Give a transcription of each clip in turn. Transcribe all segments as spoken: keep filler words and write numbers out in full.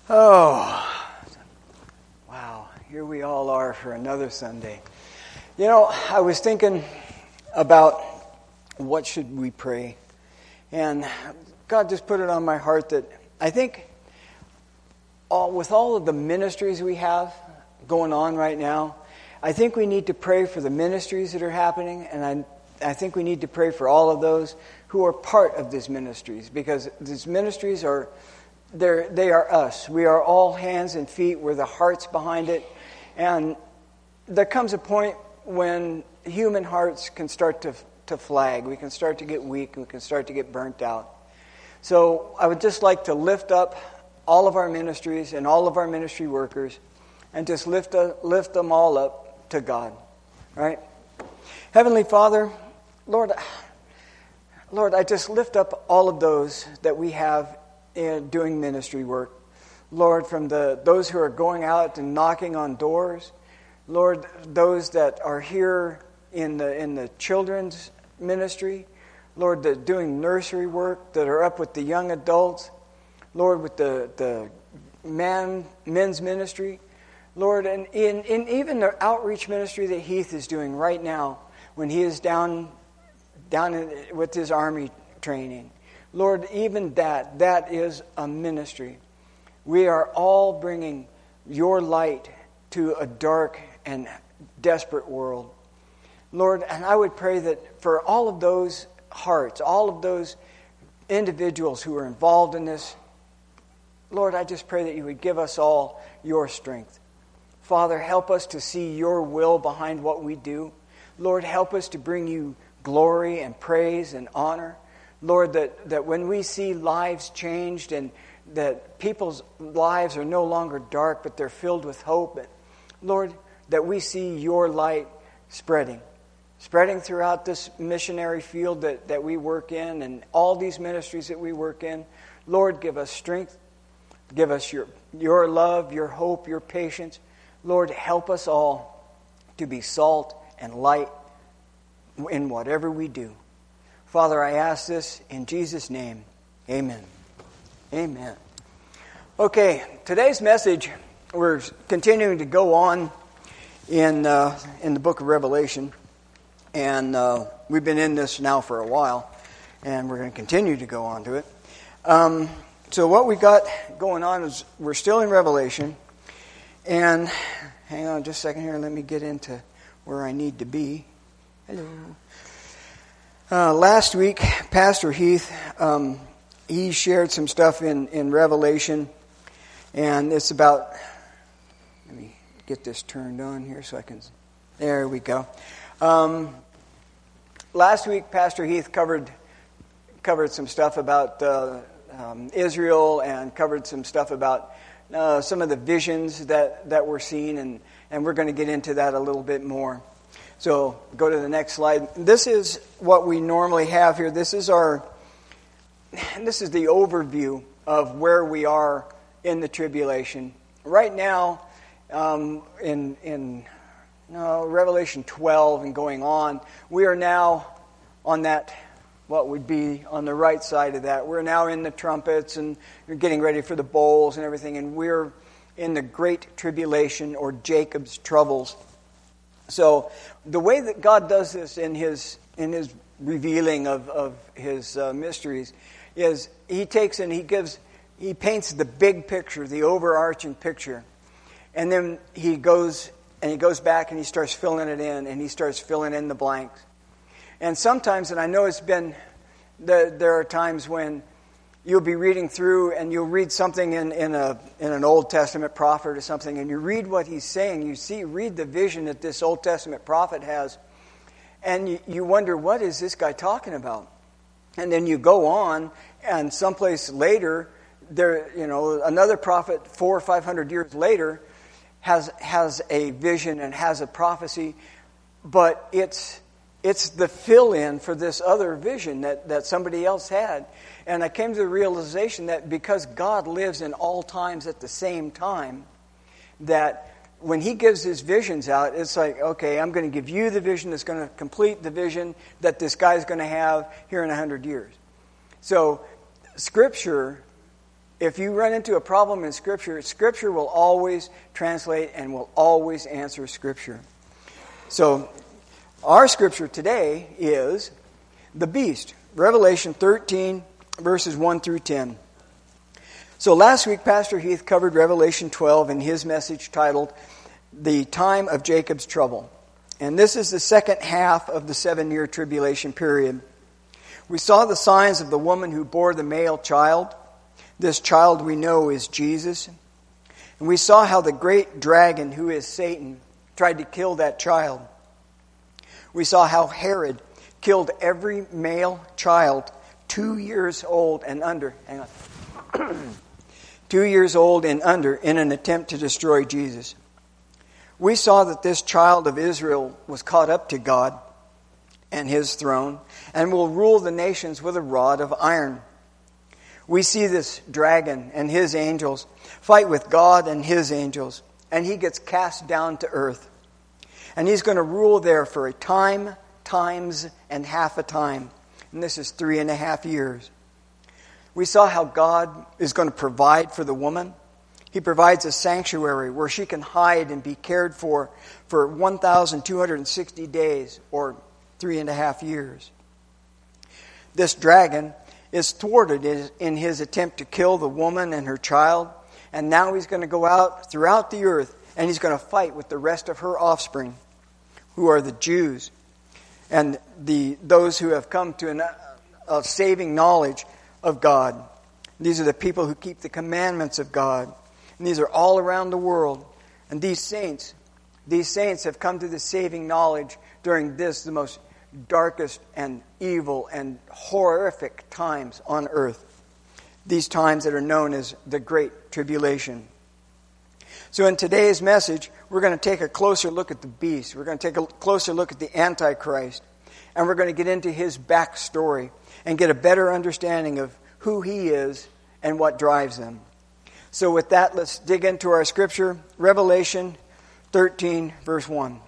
Oh, wow, here we all are for another Sunday. You know, I was thinking about what should we pray, and God just put it on my heart that I think all, with all of the ministries we have going on right now, I think we need to pray for the ministries that are happening, and I, I think we need to pray for all of those who are part of these ministries, because these ministries are They're, they are us. We are all hands and feet. We're the hearts behind it. And there comes a point when human hearts can start to, to flag. We can start to get weak. We can start to get burnt out. So I would just like to lift up all of our ministries and all of our ministry workers and just lift, uh, lift them all up to God. All right? Heavenly Father, Lord, Lord, I just lift up all of those that we have in doing ministry work. Lord, from the those who are going out and knocking on doors, Lord, those that are here in the in the children's ministry, Lord, that doing nursery work, that are up with the young adults, Lord, with the the man men's ministry, Lord, and in, in even the outreach ministry that Heath is doing right now when he is down down in, with his army training. Lord, even that, that is a ministry. We are all bringing your light to a dark and desperate world. Lord, and I would pray that for all of those hearts, all of those individuals who are involved in this, Lord, I just pray that you would give us all your strength. Father, help us to see your will behind what we do. Lord, help us to bring you glory and praise and honor. Lord, that, that when we see lives changed and that people's lives are no longer dark, but they're filled with hope. And Lord, that we see your light spreading, spreading throughout this missionary field that, that we work in and all these ministries that we work in. Lord, give us strength. Give us your, your love, your hope, your patience. Lord, help us all to be salt and light in whatever we do. Father, I ask this in Jesus' name. Amen. Amen. Okay, today's message, we're continuing to go on in uh, in the book of Revelation. And uh, we've been in this now for a while. And we're going to continue to go on to it. Um, so what we got going on is we're still in Revelation. And hang on just a second here. Let me get into where I need to be. Hello. Uh, last week, Pastor Heath, um, he shared some stuff in, in Revelation, and it's about, let me get this turned on here so I can, there we go. Um, last week, Pastor Heath covered covered some stuff about uh, um, Israel and covered some stuff about uh, some of the visions that, that we're seeing, and, and we're going to get into that a little bit more. So go to the next slide. This is what we normally have here. This is our, this is the overview of where we are in the tribulation. Right now, um, in in no, Revelation twelve and going on, we are now on that, what would be on the right side of that. We're now in the trumpets and we're getting ready for the bowls and everything, and we're in the great tribulation or Jacob's troubles. So the way that God does this in his in his revealing of, of his uh, mysteries is he takes and he gives, he paints the big picture, the overarching picture. And then he goes and he goes back and he starts filling it in and he starts filling in the blanks. And sometimes, and I know it's been, the, there are times when you'll be reading through and you'll read something in, in a in an Old Testament prophet or something, and you read what he's saying. You see, read the vision that this Old Testament prophet has, and you, you wonder, what is this guy talking about? And then you go on, and someplace later, there, you know, another prophet four or five hundred years later has has a vision and has a prophecy, but it's it's the fill-in for this other vision that, that somebody else had. And I came to the realization that because God lives in all times at the same time, that when he gives his visions out, it's like, okay, I'm going to give you the vision that's going to complete the vision that this guy's going to have here in a hundred years. So Scripture If you run into a problem in Scripture, Scripture will always translate and will always answer Scripture. So, our Scripture today is the beast. Revelation thirteen, verses one through ten. So last week, Pastor Heath covered Revelation twelve in his message titled, The Time of Jacob's Trouble. And this is the second half of the seven-year tribulation period. We saw the signs of the woman who bore the male child. This child we know is Jesus. And we saw how the great dragon, who is Satan, tried to kill that child. We saw how Herod killed every male child two years old and under. Hang on. two years old and under in an attempt to destroy Jesus. We saw that this child of Israel was caught up to God and His throne and will rule the nations with a rod of iron. We see this dragon and his angels fight with God and His angels, and he gets cast down to earth. And he's going to rule there for a time, times, and half a time. And this is three and a half years. We saw how God is going to provide for the woman. He provides a sanctuary where she can hide and be cared for for one thousand two hundred sixty days, or three and a half years. This dragon is thwarted in his attempt to kill the woman and her child, and now he's going to go out throughout the earth and he's going to fight with the rest of her offspring, who are the Jews and the those who have come to an, a saving knowledge of God. These are the people who keep the commandments of God. And these are all around the world. And these saints, these saints have come to the saving knowledge during this, the most darkest and evil and horrific times on earth. These times that are known as the Great Tribulation. So in today's message, we're going to take a closer look at the beast. We're going to take a closer look at the Antichrist. And we're going to get into his backstory and get a better understanding of who he is and what drives him. So with that, let's dig into our scripture, Revelation thirteen, verse one.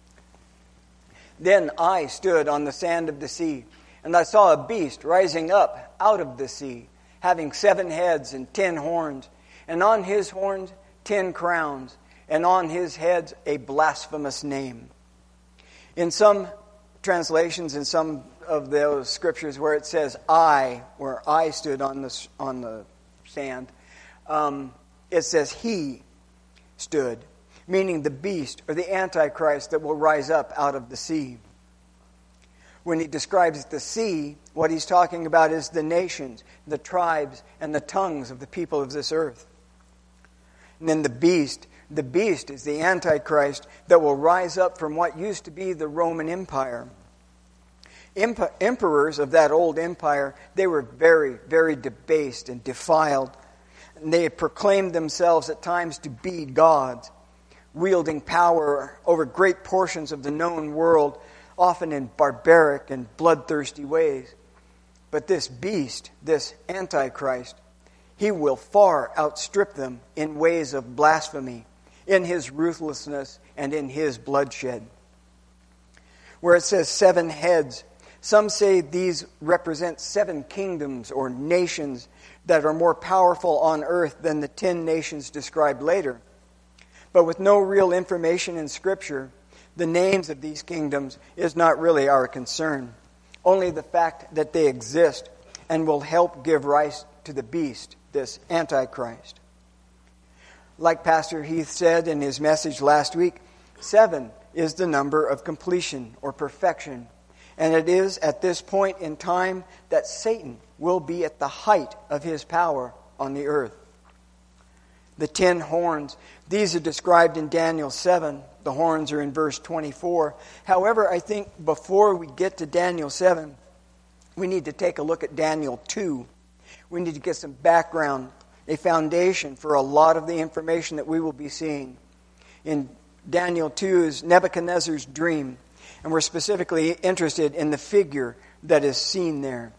Then I stood on the sand of the sea, and I saw a beast rising up out of the sea, having seven heads and ten horns, and on his horns ten crowns, and on his heads a blasphemous name. In some translations, in some of those scriptures where it says I, where I stood on the, on the sand, um, it says he stood, meaning the beast or the Antichrist that will rise up out of the sea. When he describes the sea, what he's talking about is the nations, the tribes, and the tongues of the people of this earth. And then the beast, the beast is the Antichrist that will rise up from what used to be the Roman Empire. Emp- emperors of that old empire, they were very, very debased and defiled. And they had proclaimed themselves at times to be gods, wielding power over great portions of the known world, often in barbaric and bloodthirsty ways. But this beast, this Antichrist, he will far outstrip them in ways of blasphemy, in his ruthlessness, and in his bloodshed. Where it says seven heads, some say these represent seven kingdoms or nations that are more powerful on earth than the ten nations described later. But with no real information in Scripture, the names of these kingdoms is not really our concern. Only the fact that they exist and will help give rise to the beast, this Antichrist. Like Pastor Heath said in his message last week, seven is the number of completion or perfection. And it is at this point in time that Satan will be at the height of his power on the earth. The ten horns, these are described in Daniel seven. The horns are in verse twenty-four. However, I think before we get to Daniel seven, we need to take a look at Daniel two. We need to get some background, a foundation for a lot of the information that we will be seeing. In Daniel two is Nebuchadnezzar's dream, and we're specifically interested in the figure that is seen there.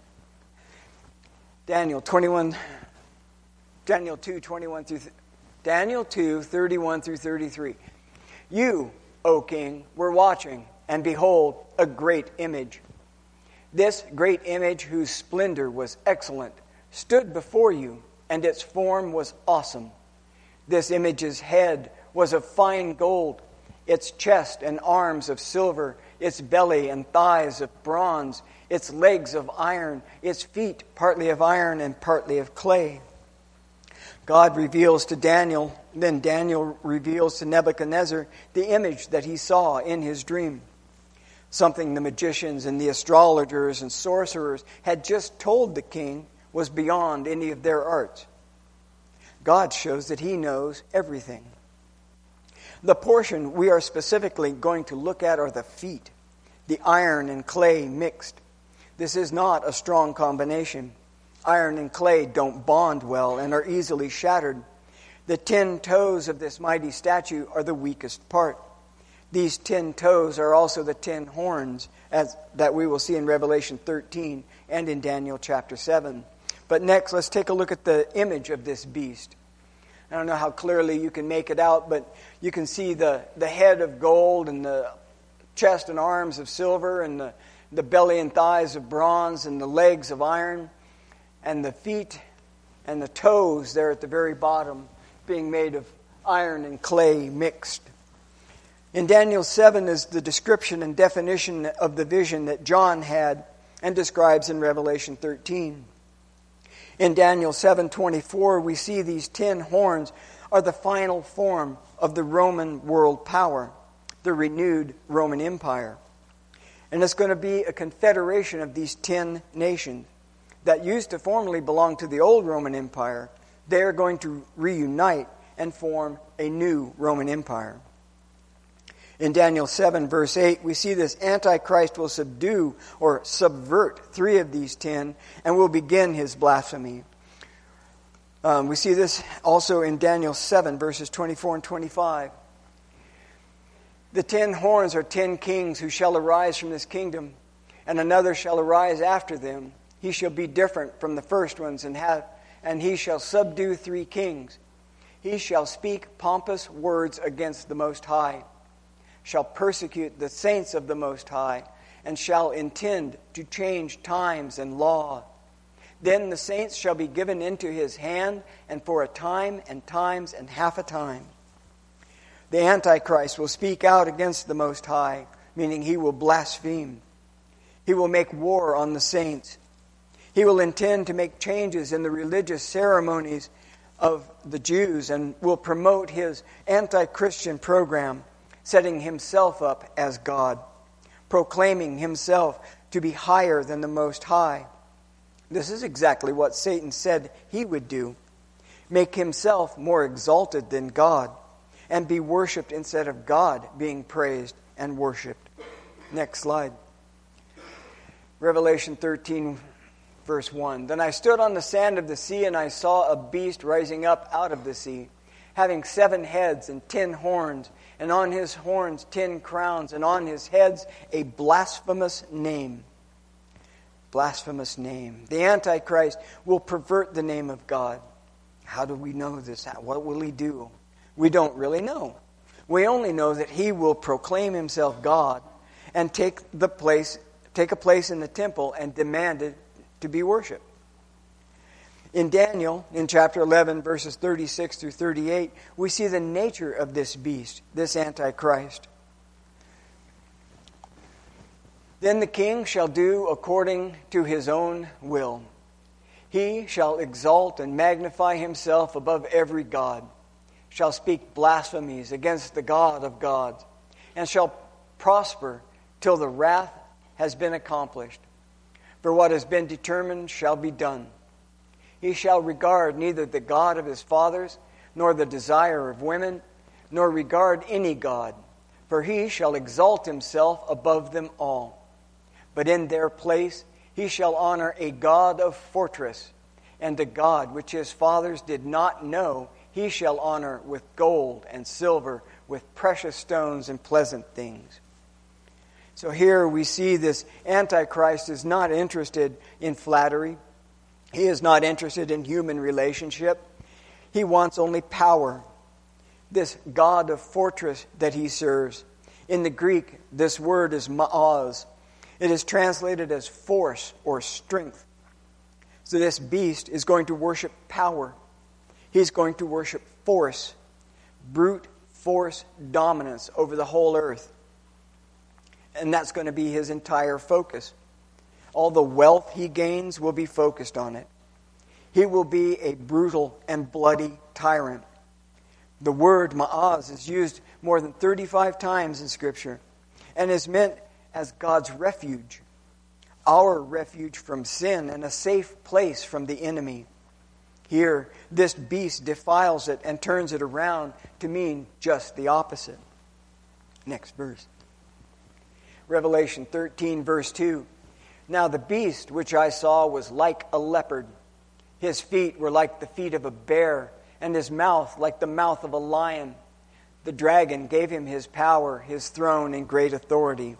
Daniel twenty-one, Daniel two, twenty-one through Daniel two, thirty-one through thirty-three. You, O king, were watching, and behold, a great image. This great image, whose splendor was excellent, stood before you, and its form was awesome. This image's head was of fine gold, its chest and arms of silver, its belly and thighs of bronze, its legs of iron, its feet partly of iron and partly of clay. God reveals to Daniel, then Daniel reveals to Nebuchadnezzar the image that he saw in his dream. Something the magicians and the astrologers and sorcerers had just told the king was beyond any of their arts. God shows that he knows everything. The portion we are specifically going to look at are the feet, the iron and clay mixed. This is not a strong combination. Iron and clay don't bond well and are easily shattered. The ten toes of this mighty statue are the weakest part. These ten toes are also the ten horns, as that we will see in Revelation thirteen and in Daniel chapter seven. But next, let's take a look at the image of this beast. I don't know how clearly you can make it out, but you can see the, the head of gold and the chest and arms of silver and the, the belly and thighs of bronze and the legs of iron and the feet and the toes there at the very bottom being made of iron and clay mixed. In Daniel seven is the description and definition of the vision that John had and describes in Revelation thirteen. In Daniel seven twenty-four, we see these ten horns are the final form of the Roman world power, the renewed Roman Empire. And it's going to be a confederation of these ten nations that used to formerly belong to the old Roman Empire. They are going to reunite and form a new Roman Empire. In Daniel seven, verse eight, we see this Antichrist will subdue or subvert three of these ten and will begin his blasphemy. Um, we see this also in Daniel seven, verses twenty-four and twenty-five. The ten horns are ten kings who shall arise from this kingdom, and another shall arise after them. He shall be different from the first ones, and have, and he shall subdue three kings. He shall speak pompous words against the Most High, shall persecute the saints of the Most High, and shall intend to change times and law. Then the saints shall be given into his hand, and for a time and times and half a time. The Antichrist will speak out against the Most High, meaning he will blaspheme. He will make war on the saints. He will intend to make changes in the religious ceremonies of the Jews and will promote his anti-Christian program, setting himself up as God, proclaiming himself to be higher than the Most High. This is exactly what Satan said he would do, make himself more exalted than God, and be worshipped instead of God being praised and worshipped. Next slide. Revelation thirteen, verse one. Then I stood on the sand of the sea, and I saw a beast rising up out of the sea, having seven heads and ten horns, and on his horns ten crowns, and on his heads a blasphemous name. Blasphemous name. The Antichrist will pervert the name of God. How do we know this? What will he do? We don't really know. We only know that he will proclaim himself God and take the place, take a place in the temple and demand it to be worshipped. In Daniel, in chapter eleven, verses thirty-six through thirty-eight, we see the nature of this beast, this Antichrist. Then the king shall do according to his own will. He shall exalt and magnify himself above every god, shall speak blasphemies against the God of gods, and shall prosper till the wrath has been accomplished. For what has been determined shall be done. He shall regard neither the God of his fathers, nor the desire of women, nor regard any god, for he shall exalt himself above them all. But in their place he shall honor a god of fortress, and a god which his fathers did not know he shall honor with gold and silver, with precious stones and pleasant things. So here we see this Antichrist is not interested in flattery. He is not interested in human relationship. He wants only power. This god of fortress that he serves. In the Greek, this word is ma'oz. It is translated as force or strength. So this beast is going to worship power. He's going to worship force, brute force dominance over the whole earth. And that's going to be his entire focus. All the wealth he gains will be focused on it. He will be a brutal and bloody tyrant. The word ma'az is used more than thirty-five times in Scripture and is meant as God's refuge, our refuge from sin and a safe place from the enemy. Here, this beast defiles it and turns it around to mean just the opposite. Next verse. Revelation thirteen, verse two. Now the beast which I saw was like a leopard. His feet were like the feet of a bear, and his mouth like the mouth of a lion. The dragon gave him his power, his throne, and great authority.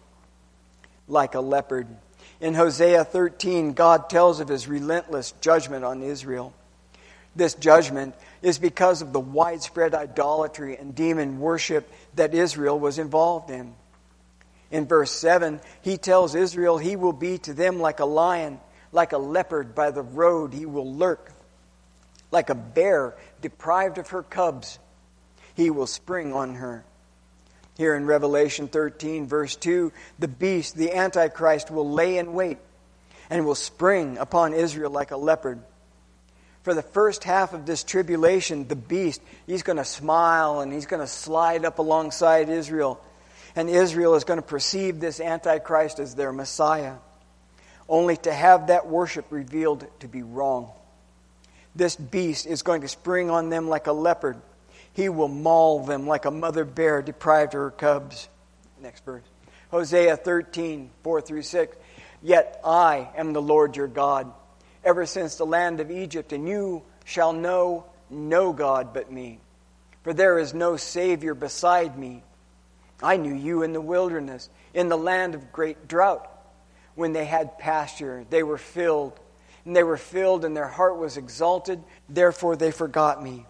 Like a leopard. In Hosea thirteen, God tells of his relentless judgment on Israel. This judgment is because of the widespread idolatry and demon worship that Israel was involved in. In verse seven, he tells Israel he will be to them like a lion, like a leopard by the road he will lurk. Like a bear deprived of her cubs, he will spring on her. Here in Revelation thirteen, verse two, the beast, the Antichrist, will lay in wait and will spring upon Israel like a leopard. For the first half of this tribulation, the beast, he's going to smile and he's going to slide up alongside Israel. And Israel is going to perceive this Antichrist as their Messiah, only to have that worship revealed to be wrong. This beast is going to spring on them like a leopard. He will maul them like a mother bear deprived of her cubs. Next verse. Hosea thirteen, four through six. Yet I am the Lord your God, ever since the land of Egypt, and you shall know no God but me. For there is no Savior beside me. I knew you in the wilderness, in the land of great drought. When they had pasture, they were filled. And they were filled, and their heart was exalted. Therefore they forgot me.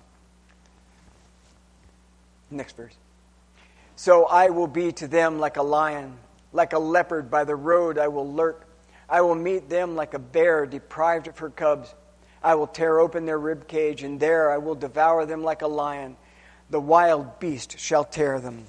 Next verse. So I will be to them like a lion, like a leopard by the road I will lurk. I will meet them like a bear deprived of her cubs. I will tear open their rib cage, and there I will devour them like a lion. The wild beast shall tear them.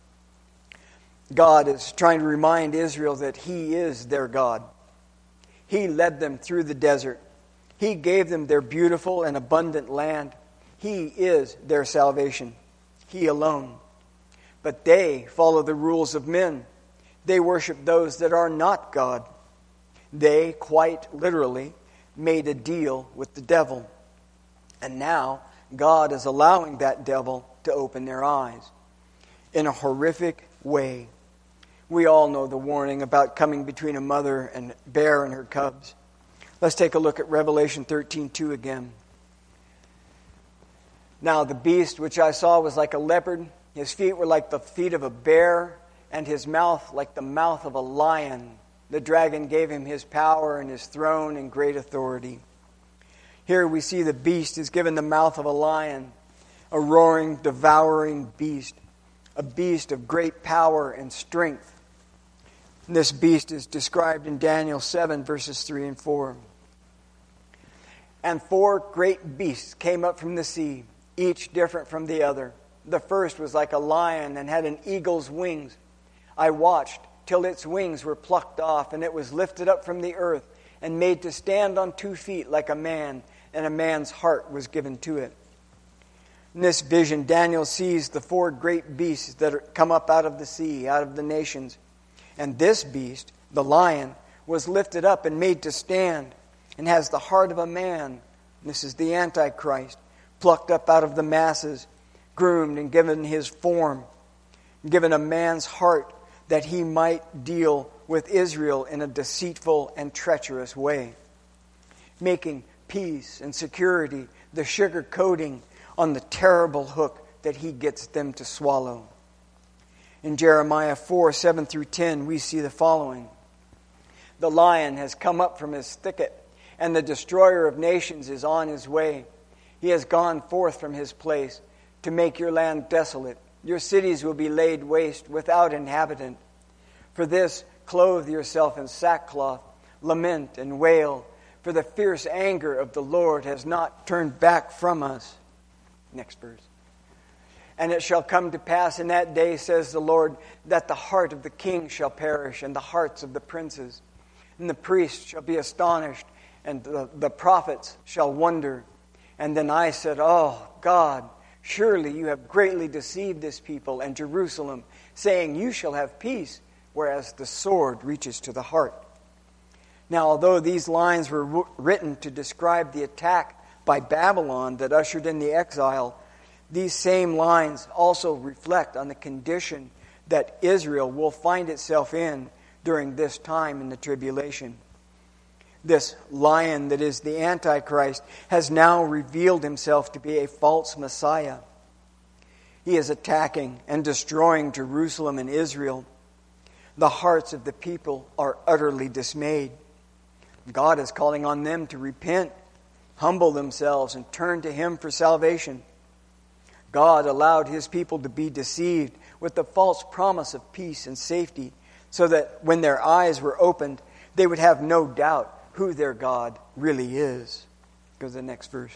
God is trying to remind Israel that He is their God. He led them through the desert. He gave them their beautiful and abundant land. He is their salvation. He alone. But they follow the rules of men. They worship those that are not God. They, quite literally, made a deal with the devil. And now God is allowing that devil to open their eyes in a horrific way. We all know the warning about coming between a mother and bear and her cubs. Let's take a look at Revelation thirteen two again. Now the beast which I saw was like a leopard. His feet were like the feet of a bear, and his mouth like the mouth of a lion. The dragon gave him his power and his throne and great authority. Here we see the beast is given the mouth of a lion, a roaring, devouring beast, a beast of great power and strength. This beast is described in Daniel seven, verses three and four. And four great beasts came up from the sea, each different from the other. The first was like a lion and had an eagle's wings. I watched till its wings were plucked off, and it was lifted up from the earth and made to stand on two feet like a man, and a man's heart was given to it. In this vision, Daniel sees the four great beasts that are come up out of the sea, out of the nations. And this beast, the lion, was lifted up and made to stand, and has the heart of a man. This is the Antichrist, plucked up out of the masses, groomed and given his form, given a man's heart, that he might deal with Israel in a deceitful and treacherous way, making peace and security the sugar coating on the terrible hook that he gets them to swallow. In Jeremiah four, seven through ten, we see the following. The lion has come up from his thicket, and the destroyer of nations is on his way. He has gone forth from his place to make your land desolate. Your cities will be laid waste without inhabitant. For this, clothe yourself in sackcloth, lament and wail, for the fierce anger of the Lord has not turned back from us. Next verse. And it shall come to pass in that day, says the Lord, that the heart of the king shall perish, and the hearts of the princes. And the priests shall be astonished, and the, the prophets shall wonder. And then I said, Oh, God, surely you have greatly deceived this people and Jerusalem, saying, You shall have peace, whereas the sword reaches to the heart. Now, although these lines were w- written to describe the attack by Babylon that ushered in the exile, these same lines also reflect on the condition that Israel will find itself in during this time in the tribulation. This lion that is the Antichrist has now revealed himself to be a false Messiah. He is attacking and destroying Jerusalem and Israel. The hearts of the people are utterly dismayed. God is calling on them to repent, humble themselves, and turn to Him for salvation. God allowed His people to be deceived with the false promise of peace and safety, so that when their eyes were opened, they would have no doubt who their God really is. Go to the next verse.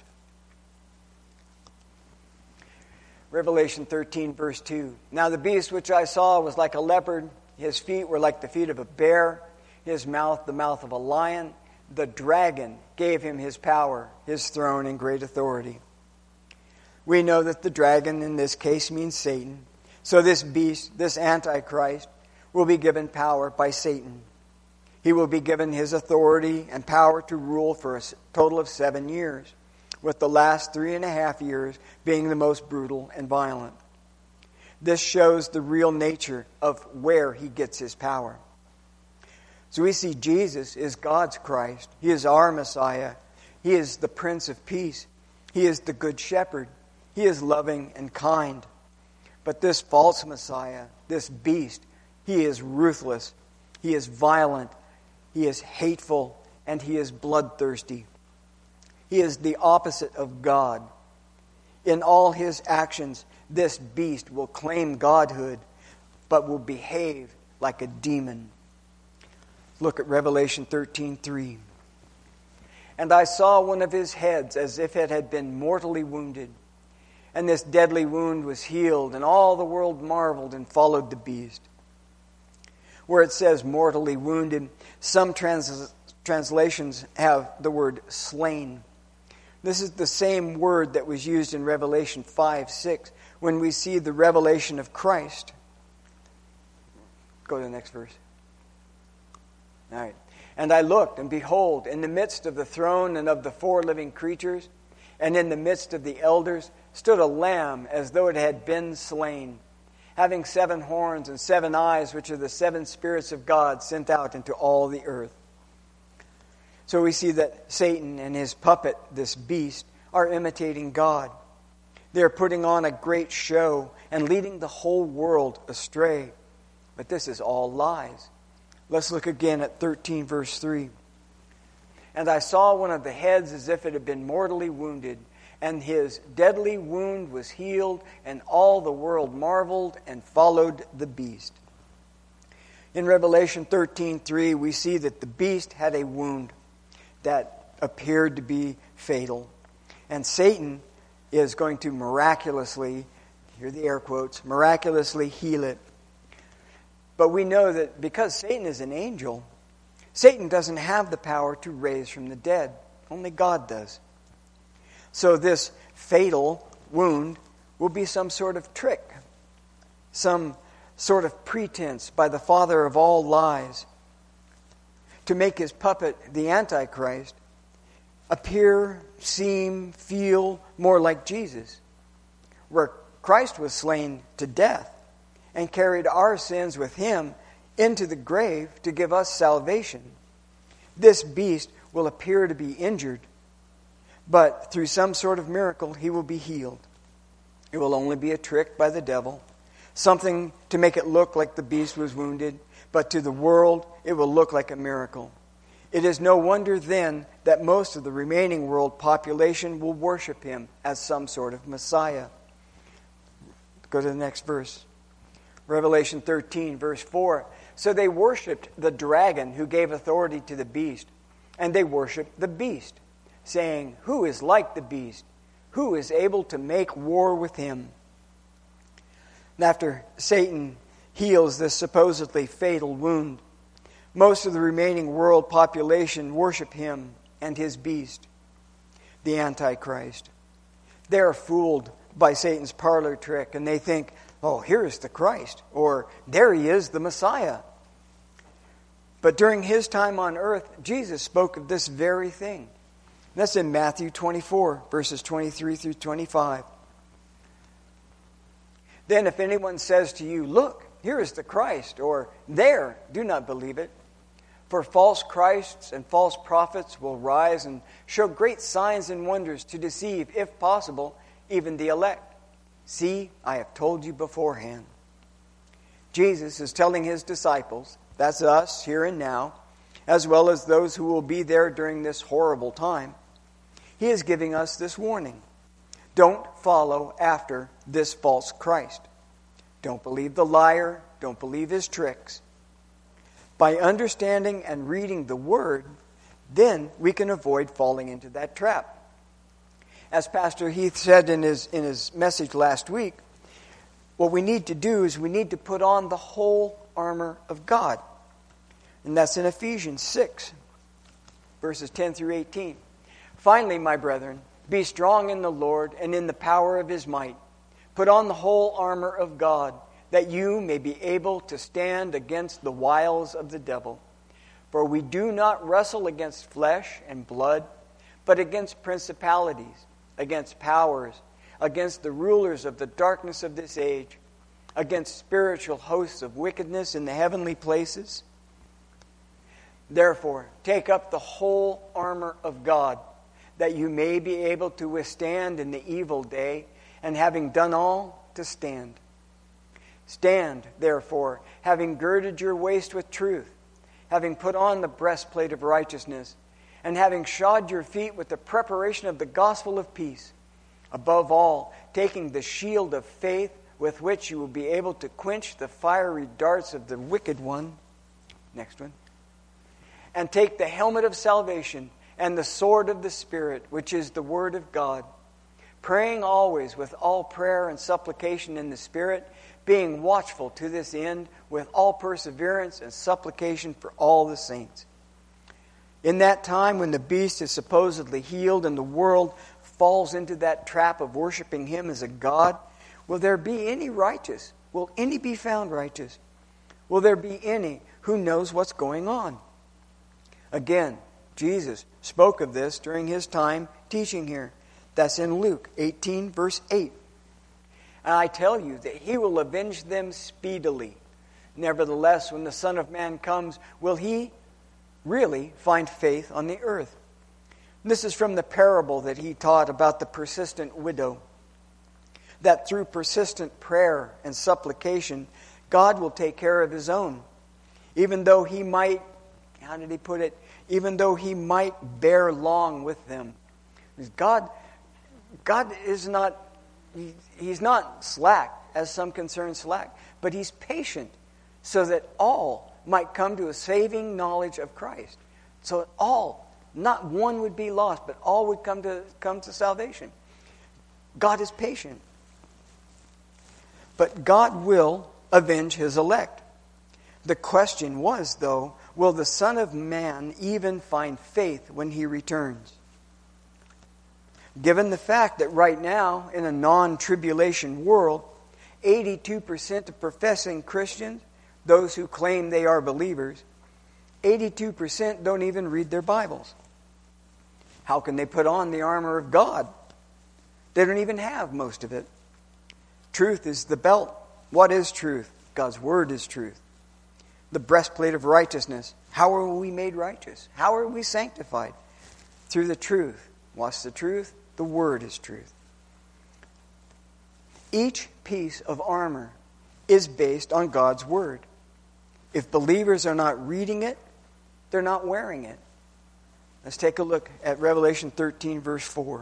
Revelation thirteen, verse two. Now the beast which I saw was like a leopard. His feet were like the feet of a bear. His mouth the mouth of a lion. The dragon gave him his power, his throne, and great authority. We know that the dragon in this case means Satan. So this beast, this Antichrist, will be given power by Satan. He will be given his authority and power to rule for a total of seven years, with the last three and a half years being the most brutal and violent. This shows the real nature of where he gets his power. So we see Jesus is God's Christ. He is our Messiah. He is the Prince of Peace. He is the Good Shepherd. He is loving and kind. But this false Messiah, this beast, he is ruthless. He is violent. He is hateful. And he is bloodthirsty. He is the opposite of God. In all his actions, this beast will claim godhood, but will behave like a demon. Look at Revelation thirteen three. And I saw one of his heads as if it had been mortally wounded. And this deadly wound was healed, and all the world marveled and followed the beast. Where it says mortally wounded, some trans- translations have the word slain. This is the same word that was used in Revelation five six when we see the revelation of Christ. Go to the next verse. All right. And I looked, and behold, in the midst of the throne and of the four living creatures, and in the midst of the elders, stood a lamb as though it had been slain, having seven horns and seven eyes, which are the seven spirits of God sent out into all the earth. So we see that Satan and his puppet, this beast, are imitating God. They are putting on a great show and leading the whole world astray. But this is all lies. Let's look again at thirteen, verse three. And I saw one of the heads as if it had been mortally wounded, and his deadly wound was healed, and all the world marveled and followed the beast. In Revelation thirteen three, we see that the beast had a wound that appeared to be fatal. And Satan is going to miraculously, hear the air quotes, miraculously heal it. But we know that because Satan is an angel, Satan doesn't have the power to raise from the dead. Only God does. So this fatal wound will be some sort of trick, some sort of pretense by the father of all lies to make his puppet, the Antichrist, appear, seem, feel more like Jesus, where Christ was slain to death and carried our sins with him into the grave to give us salvation. This beast will appear to be injured, but through some sort of miracle, he will be healed. It will only be a trick by the devil, something to make it look like the beast was wounded, but to the world, it will look like a miracle. It is no wonder then that most of the remaining world population will worship him as some sort of Messiah. Go to the next verse. Revelation thirteen, verse four. So they worshipped the dragon who gave authority to the beast, And they worshiped the beast, saying, "Who is like the beast? Who is able to make war with him?" And after Satan heals this supposedly fatal wound, most of the remaining world population worship him and his beast, the Antichrist. They are fooled by Satan's parlor trick, and they think, "Oh, here is the Christ," or "There he is, the Messiah." But during his time on earth, Jesus spoke of this very thing. That's in Matthew twenty-four, verses twenty-three through twenty-five. "Then if anyone says to you, 'Look, here is the Christ,' or 'There,' do not believe it. For false Christs and false prophets will rise and show great signs and wonders to deceive, if possible, even the elect. See, I have told you beforehand." Jesus is telling his disciples, that's us here and now, as well as those who will be there during this horrible time. He is giving us this warning. Don't follow after this false Christ. Don't believe the liar. Don't believe his tricks. By understanding and reading the Word, then we can avoid falling into that trap. As Pastor Heath said in his, in his message last week, what we need to do is we need to put on the whole armor of God. And that's in Ephesians six, verses ten through eighteen. "Finally, my brethren, be strong in the Lord and in the power of his might. Put on the whole armor of God, that you may be able to stand against the wiles of the devil. For we do not wrestle against flesh and blood, but against principalities, against powers, against the rulers of the darkness of this age, against spiritual hosts of wickedness in the heavenly places. Therefore, take up the whole armor of God, that you may be able to withstand in the evil day, and having done all, to stand. Stand, therefore, having girded your waist with truth, having put on the breastplate of righteousness, and having shod your feet with the preparation of the gospel of peace. Above all, taking the shield of faith, with which you will be able to quench the fiery darts of the wicked one." Next one. "And take the helmet of salvation and the sword of the Spirit, which is the word of God, praying always with all prayer and supplication in the Spirit, being watchful to this end with all perseverance and supplication for all the saints." In that time when the beast is supposedly healed and the world falls into that trap of worshiping him as a god, will there be any righteous? Will any be found righteous? Will there be any who knows what's going on? Again, Jesus spoke of this during his time teaching here. That's in Luke eighteen, verse eight. "And I tell you that he will avenge them speedily. Nevertheless, when the Son of Man comes, will he really find faith on the earth?" This is from the parable that he taught about the persistent widow. That through persistent prayer and supplication, God will take care of his own. Even though he might, how did he put it? Even though he might bear long with them. God, God is not, he, he's not slack, as some concern slack, but he's patient so that all might come to a saving knowledge of Christ. So that all, not one would be lost, but all would come to come to salvation. God is patient. But God will avenge his elect. The question was, though, will the Son of Man even find faith when he returns? Given the fact that right now, in a non-tribulation world, eighty-two percent of professing Christians, those who claim they are believers, eighty-two percent don't even read their Bibles. How can they put on the armor of God? They don't even have most of it. Truth is the belt. What is truth? God's Word is truth. The breastplate of righteousness. How are we made righteous? How are we sanctified? Through the truth. What's the truth? The Word is truth. Each piece of armor is based on God's Word. If believers are not reading it, they're not wearing it. Let's take a look at Revelation thirteen, verse four.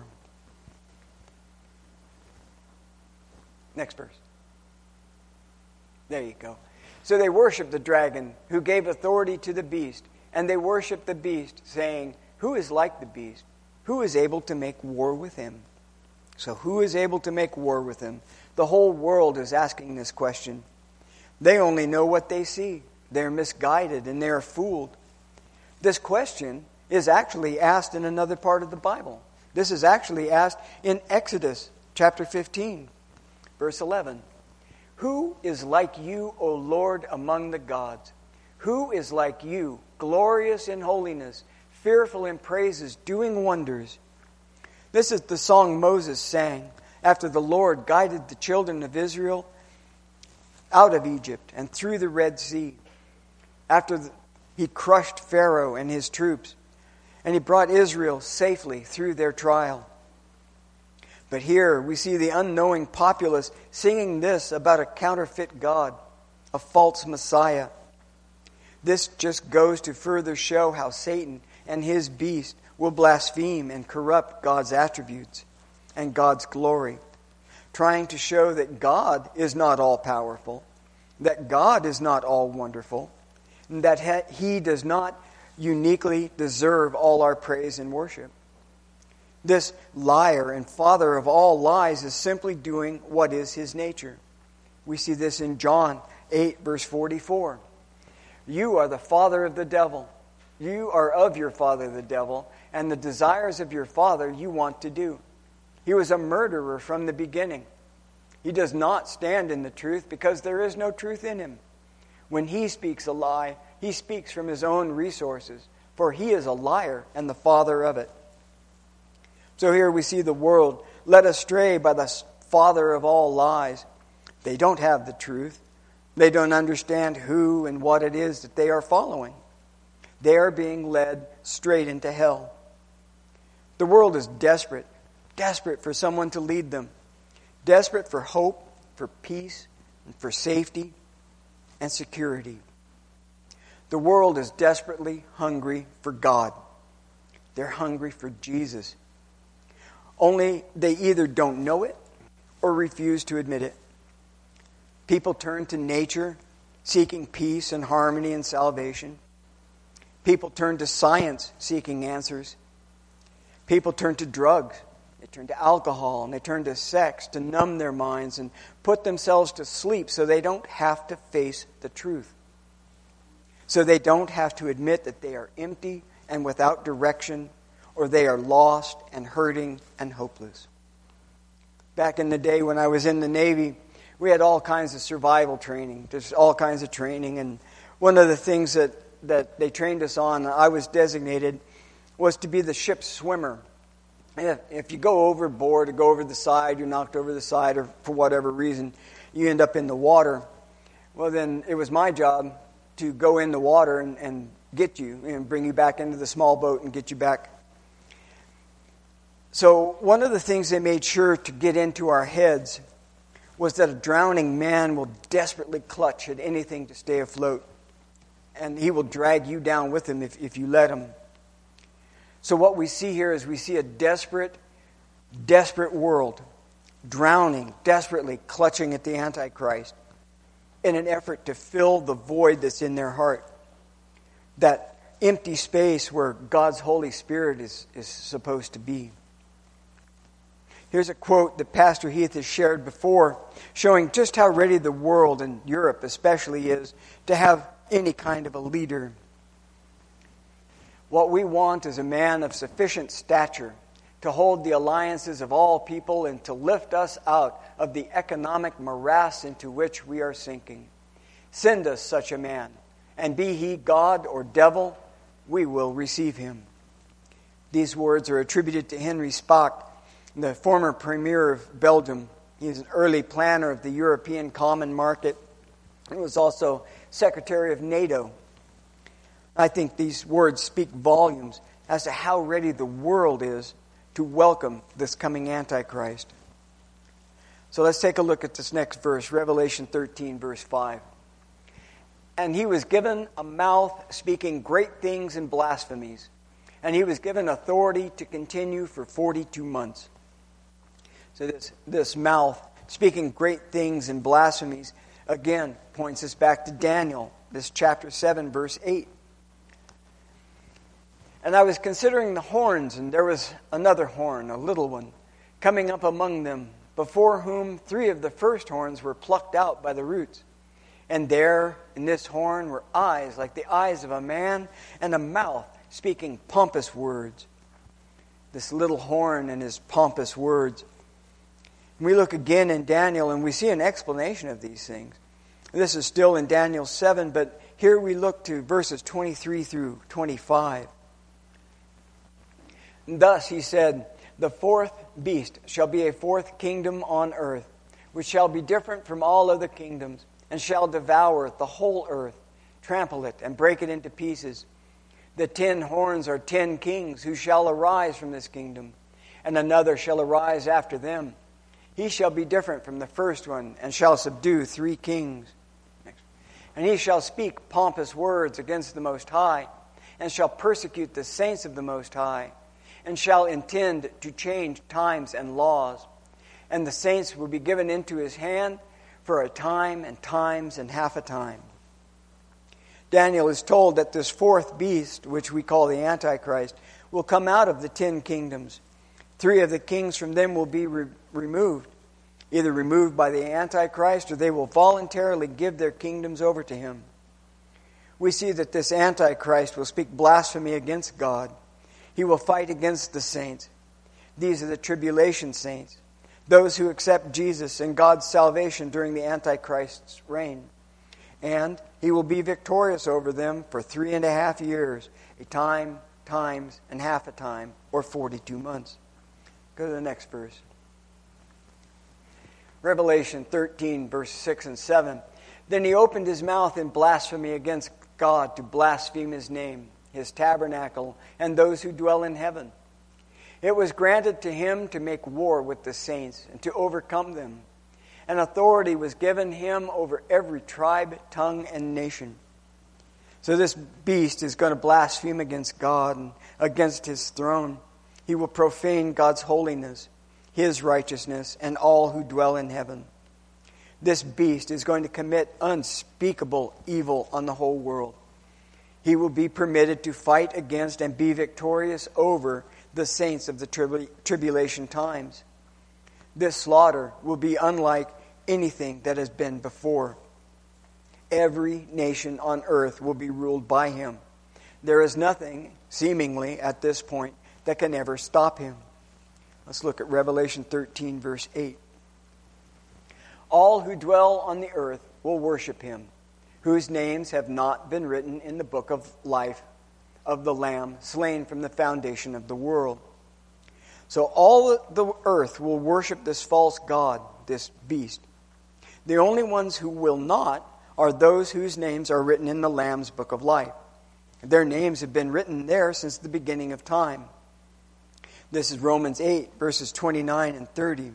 Next verse. There you go. So they worshiped the dragon who gave authority to the beast, and they worshiped the beast, saying, Who is like the beast? Who is able to make war with him? So who is able to make war with him? The whole world is asking this question. They only know what they see. They're misguided and they're fooled. This question is actually asked in another part of the Bible. This is actually asked in Exodus chapter fifteen, verse eleven. Who is like you, O Lord, among the gods? Who is like you, glorious in holiness, fearful in praises, doing wonders? This is the song Moses sang after the Lord guided the children of Israel out of Egypt and through the Red Sea. After the, he crushed Pharaoh and his troops, and he brought Israel safely through their trial. But here we see the unknowing populace singing this about a counterfeit God, a false Messiah. This just goes to further show how Satan and his beast will blaspheme and corrupt God's attributes and God's glory, trying to show that God is not all-powerful, that God is not all-wonderful, and that He does not uniquely deserve all our praise and worship. This liar and father of all lies is simply doing what is his nature. We see this in John eight, verse forty-four. You are the father of the devil. You are of your father the devil, and the desires of your father you want to do. He was a murderer from the beginning. He does not stand in the truth because there is no truth in him. When he speaks a lie, he speaks from his own resources, for he is a liar and the father of it. So here we see the world led astray by the father of all lies. They don't have the truth. They don't understand who and what it is that they are following. They are being led straight into hell. The world is desperate, desperate for someone to lead them, desperate for hope, for peace, and for safety and security. The world is desperately hungry for God. They're hungry for Jesus. Only they either don't know it or refuse to admit it. People turn to nature, seeking peace and harmony and salvation. People turn to science, seeking answers. People turn to drugs. They turn to alcohol and they turn to sex to numb their minds and put themselves to sleep so they don't have to face the truth. So they don't have to admit that they are empty and without direction, or they are lost and hurting and hopeless. Back in the day when I was in the Navy, we had all kinds of survival training, just all kinds of training. And one of the things that, that they trained us on, I was designated, was to be the ship's swimmer. If, if you go overboard or go over the side, you're knocked over the side, or for whatever reason, you end up in the water. Well, then it was my job to go in the water and, and get you and bring you back into the small boat and get you back. So one of the things they made sure to get into our heads was that a drowning man will desperately clutch at anything to stay afloat. And he will drag you down with him if, if you let him. So what we see here is we see a desperate, desperate world drowning, desperately clutching at the Antichrist in an effort to fill the void that's in their heart. That empty space where God's Holy Spirit is, is supposed to be. Here's a quote that Pastor Heath has shared before, showing just how ready the world, and Europe especially, is to have any kind of a leader. What we want is a man of sufficient stature to hold the alliances of all people and to lift us out of the economic morass into which we are sinking. Send us such a man, and be he God or devil, we will receive him. These words are attributed to Henry Spaak, the former Premier of Belgium. He was an early planner of the European Common Market. He was also Secretary of NATO. I think these words speak volumes as to how ready the world is to welcome this coming Antichrist. So let's take a look at this next verse, Revelation thirteen, verse five. And he was given a mouth speaking great things and blasphemies, and he was given authority to continue for forty-two months. So this, this mouth speaking great things and blasphemies, again, points us back to Daniel, this chapter seven, verse eight. And I was considering the horns, and there was another horn, a little one, coming up among them, before whom three of the first horns were plucked out by the roots. And there in this horn were eyes like the eyes of a man, and a mouth speaking pompous words. This little horn and his pompous words. We look again in Daniel, and we see an explanation of these things. This is still in Daniel seven, but here we look to verses twenty-three through twenty-five. Thus he said, the fourth beast shall be a fourth kingdom on earth, which shall be different from all other kingdoms, and shall devour the whole earth, trample it, and break it into pieces. The ten horns are ten kings who shall arise from this kingdom, and another shall arise after them. He shall be different from the first one, and shall subdue three kings. And he shall speak pompous words against the Most High, and shall persecute the saints of the Most High, and shall intend to change times and laws. And the saints will be given into his hand for a time and times and half a time. Daniel is told that this fourth beast, which we call the Antichrist, will come out of the ten kingdoms. Three of the kings from them will be re- removed, either removed by the Antichrist, or they will voluntarily give their kingdoms over to him. We see that this Antichrist will speak blasphemy against God. He will fight against the saints. These are the tribulation saints, those who accept Jesus and God's salvation during the Antichrist's reign. And he will be victorious over them for three and a half years, a time, times, and half a time, or forty-two months. Go to the next verse. Revelation thirteen, verse six and seven. Then he opened his mouth in blasphemy against God to blaspheme his name, his tabernacle, and those who dwell in heaven. It was granted to him to make war with the saints and to overcome them. And authority was given him over every tribe, tongue, and nation. So this beast is going to blaspheme against God and against his throne. He will profane God's holiness, his righteousness, and all who dwell in heaven. This beast is going to commit unspeakable evil on the whole world. He will be permitted to fight against and be victorious over the saints of the tribula- tribulation times. This slaughter will be unlike anything that has been before. Every nation on earth will be ruled by him. There is nothing, seemingly, at this point, that can ever stop him. Let's look at Revelation thirteen, verse eight. All who dwell on the earth will worship him, whose names have not been written in the book of life of the Lamb slain from the foundation of the world. So all the earth will worship this false god, this beast. The only ones who will not are those whose names are written in the Lamb's book of life. Their names have been written there since the beginning of time. This is Romans eight, verses twenty-nine and thirty.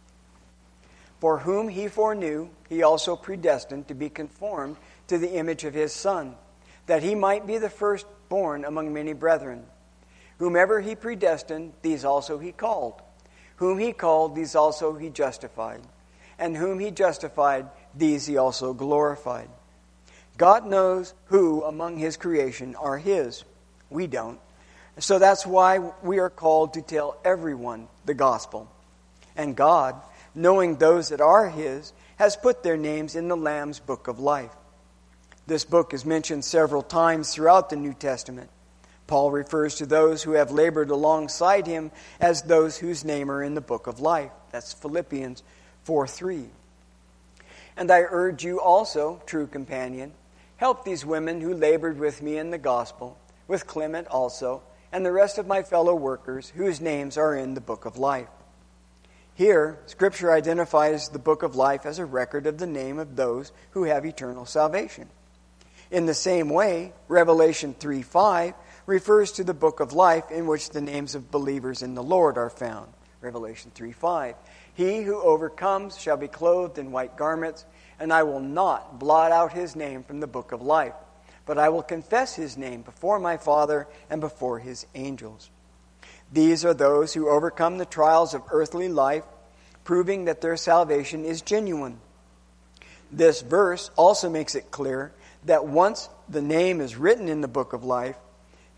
For whom he foreknew, he also predestined to be conformed to the image of his Son, that he might be the firstborn among many brethren. Whomever he predestined, these also he called. Whom he called, these also he justified. And whom he justified, these he also glorified. God knows who among his creation are his. We don't. So that's why we are called to tell everyone the gospel. And God, knowing those that are his, has put their names in the Lamb's book of life. This book is mentioned several times throughout the New Testament. Paul refers to those who have labored alongside him as those whose name are in the book of life. That's Philippians four three. And I urge you also, true companion, help these women who labored with me in the gospel, with Clement also, and the rest of my fellow workers whose names are in the book of life. Here, Scripture identifies the book of life as a record of the name of those who have eternal salvation. In the same way, Revelation three five refers to the book of life in which the names of believers in the Lord are found. Revelation three five. He who overcomes shall be clothed in white garments, and I will not blot out his name from the book of life, but I will confess his name before my Father and before his angels. These are those who overcome the trials of earthly life, proving that their salvation is genuine. This verse also makes it clear that once the name is written in the book of life,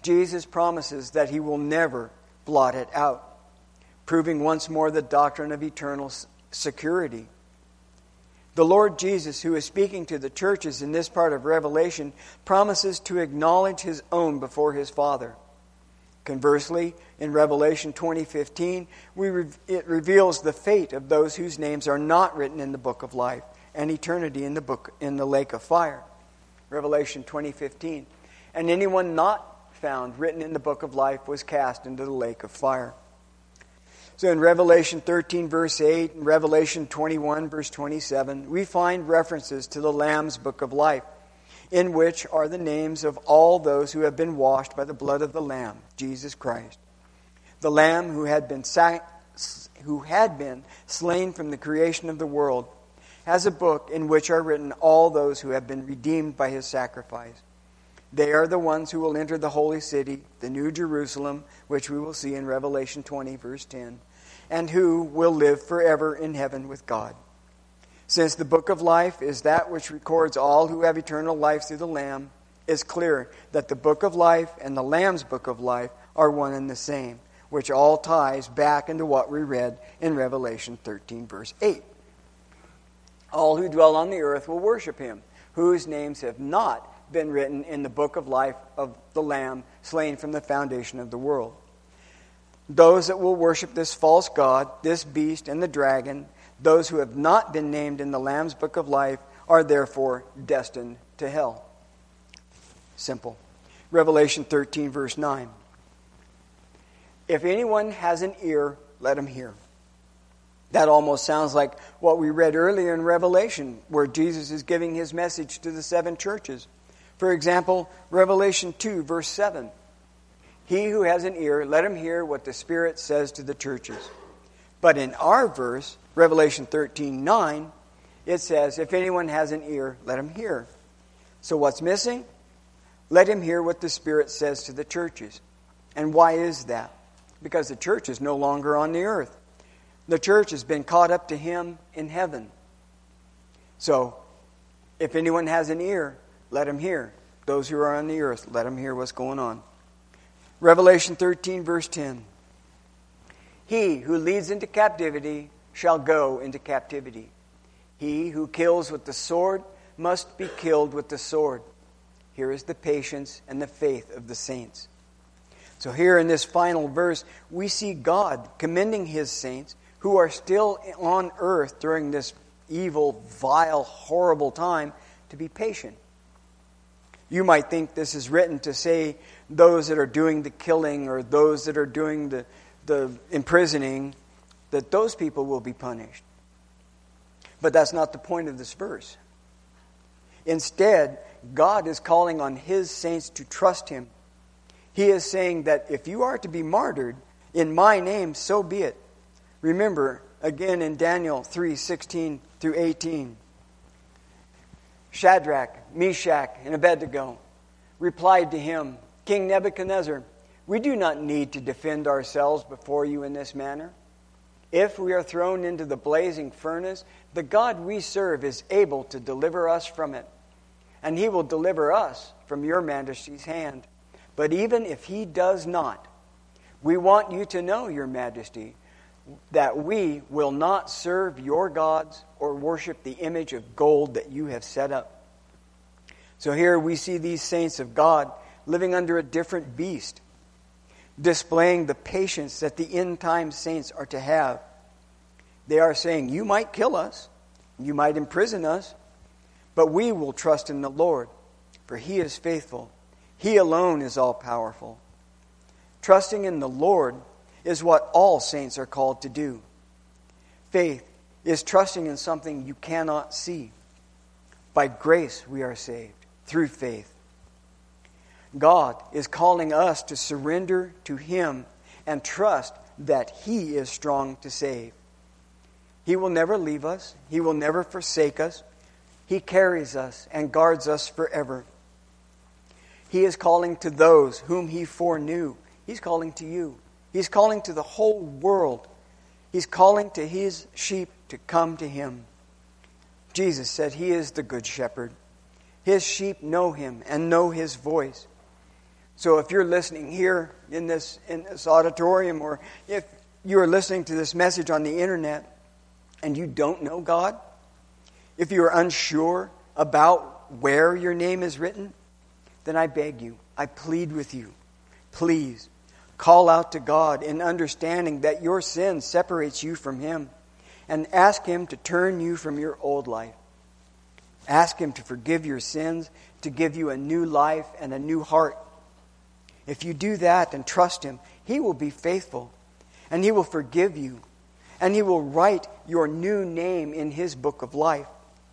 Jesus promises that he will never blot it out, proving once more the doctrine of eternal security. The Lord Jesus, who is speaking to the churches in this part of Revelation, promises to acknowledge his own before his Father. Conversely, in Revelation twenty fifteen, we re- it reveals the fate of those whose names are not written in the book of life and eternity in the book in the lake of fire. Revelation twenty fifteen. And anyone not found written in the book of life was cast into the lake of fire. So in Revelation thirteen, verse eight, and Revelation twenty-one, verse twenty-seven, we find references to the Lamb's book of life, in which are the names of all those who have been washed by the blood of the Lamb, Jesus Christ. The Lamb who had been sac- who had been slain from the creation of the world has a book in which are written all those who have been redeemed by his sacrifice. They are the ones who will enter the holy city, the New Jerusalem, which we will see in Revelation twenty, verse ten, and who will live forever in heaven with God. Since the book of life is that which records all who have eternal life through the Lamb, it's clear that the book of life and the Lamb's book of life are one and the same, which all ties back into what we read in Revelation thirteen, verse eight. All who dwell on the earth will worship him, whose names have not been written in the book of life of the Lamb slain from the foundation of the world. Those that will worship this false god, this beast, and the dragon, those who have not been named in the Lamb's book of life, are therefore destined to hell. Simple. Revelation thirteen, verse nine. If anyone has an ear, let him hear. That almost sounds like what we read earlier in Revelation, where Jesus is giving his message to the seven churches. For example, Revelation two, verse seven. He who has an ear, let him hear what the Spirit says to the churches. But in our verse, Revelation thirteen, nine, it says, if anyone has an ear, let him hear. So what's missing? Let him hear what the Spirit says to the churches. And why is that? Because the church is no longer on the earth. The church has been caught up to him in heaven. So, if anyone has an ear, let him hear. Those who are on the earth, let him hear what's going on. Revelation thirteen, verse ten. He who leads into captivity shall go into captivity. He who kills with the sword must be killed with the sword. Here is the patience and the faith of the saints. So here in this final verse, we see God commending his saints who are still on earth during this evil, vile, horrible time to be patient. You might think this is written to say those that are doing the killing or those that are doing the, the imprisoning, that those people will be punished. But that's not the point of this verse. Instead, God is calling on his saints to trust him. He is saying that if you are to be martyred in my name, so be it. Remember, again in Daniel three, sixteen through eighteen, Shadrach, Meshach, and Abednego replied to him, King Nebuchadnezzar, we do not need to defend ourselves before you in this manner. If we are thrown into the blazing furnace, the God we serve is able to deliver us from it, and he will deliver us from your majesty's hand. But even if he does not, we want you to know, your majesty, that we will not serve your gods or worship the image of gold that you have set up. So here we see these saints of God living under a different beast, displaying the patience that the end-time saints are to have. They are saying, you might kill us, you might imprison us, but we will trust in the Lord, for he is faithful. He alone is all-powerful. Trusting in the Lord is what all saints are called to do. Faith is trusting in something you cannot see. By grace we are saved, through faith. God is calling us to surrender to him and trust that he is strong to save. He will never leave us. He will never forsake us. He carries us and guards us forever. He is calling to those whom he foreknew. He's calling to you. He's calling to the whole world. He's calling to his sheep to come to him. Jesus said he is the good shepherd. His sheep know him and know his voice. So if you're listening here in this in this auditorium, or if you're listening to this message on the internet and you don't know God, if you're unsure about where your name is written, then I beg you, I plead with you, please call out to God in understanding that your sin separates you from Him, and ask Him to turn you from your old life. Ask Him to forgive your sins, to give you a new life and a new heart. If you do that and trust Him, He will be faithful, and He will forgive you, and He will write your new name in His book of life.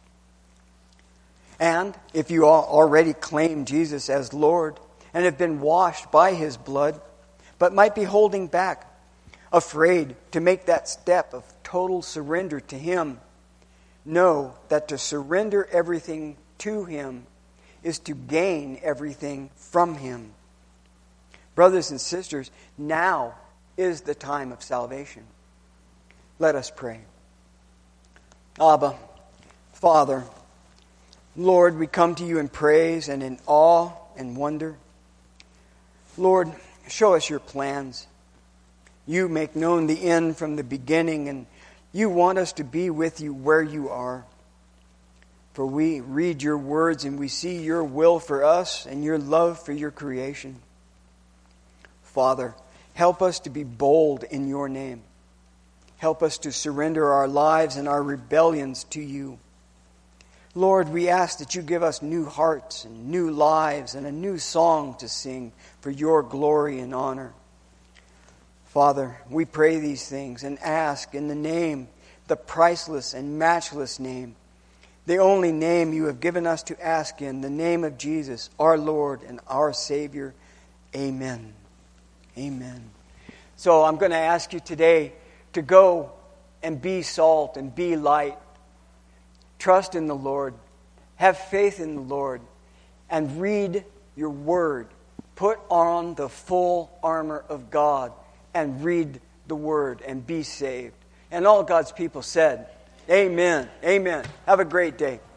And if you already claim Jesus as Lord and have been washed by His blood, but might be holding back, afraid to make that step of total surrender to Him, know that to surrender everything to Him is to gain everything from Him. Brothers and sisters, now is the time of salvation. Let us pray. Abba, Father, Lord, we come to you in praise and in awe and wonder. Lord, show us your plans. You make known the end from the beginning, and you want us to be with you where you are. For we read your words and we see your will for us and your love for your creation. Father, help us to be bold in your name. Help us to surrender our lives and our rebellions to you. Lord, we ask that you give us new hearts and new lives and a new song to sing for your glory and honor. Father, we pray these things and ask in the name, the priceless and matchless name, the only name you have given us to ask in, the name of Jesus, our Lord and our Savior. Amen. Amen. So I'm going to ask you today to go and be salt and be light. Trust in the Lord. Have faith in the Lord. And read your word. Put on the full armor of God and read the word and be saved. And all God's people said, Amen. Amen. Have a great day.